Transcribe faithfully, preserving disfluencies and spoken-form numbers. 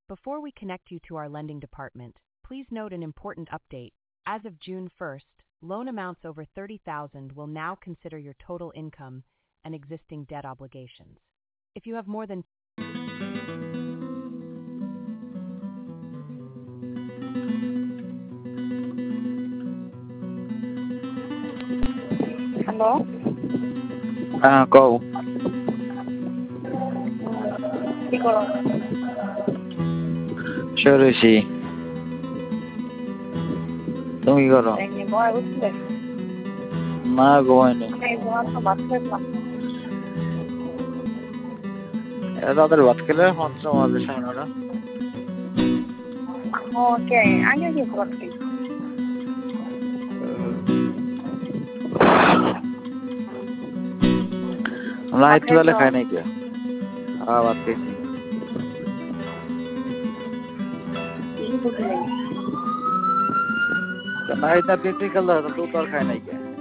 Before we connect you to our lending department, please note an important update. As of June first, loan amounts over thirty thousand will now consider your total income and existing debt obligations. If you have more than Hello? Ah, কও কি করো? শুয়ে রয়েছি। তুমি কি করো? এই নিয়ে ঘুমায় উঠলে? না ঘুমাইনি। এই ঘুমার তো ভাত খেলাম। রাতের ভাত খেলে মাত্র আমাদের সাড়ে নটা। ওকে, আগে কি ভাত খাই? আমরা একটু বেলা খাই নাই কে? হ্যাঁ ভাত খেয়েছি। কি বুঝলি? না এটা পেটে খেলা তো তো আর খাই নাই কে?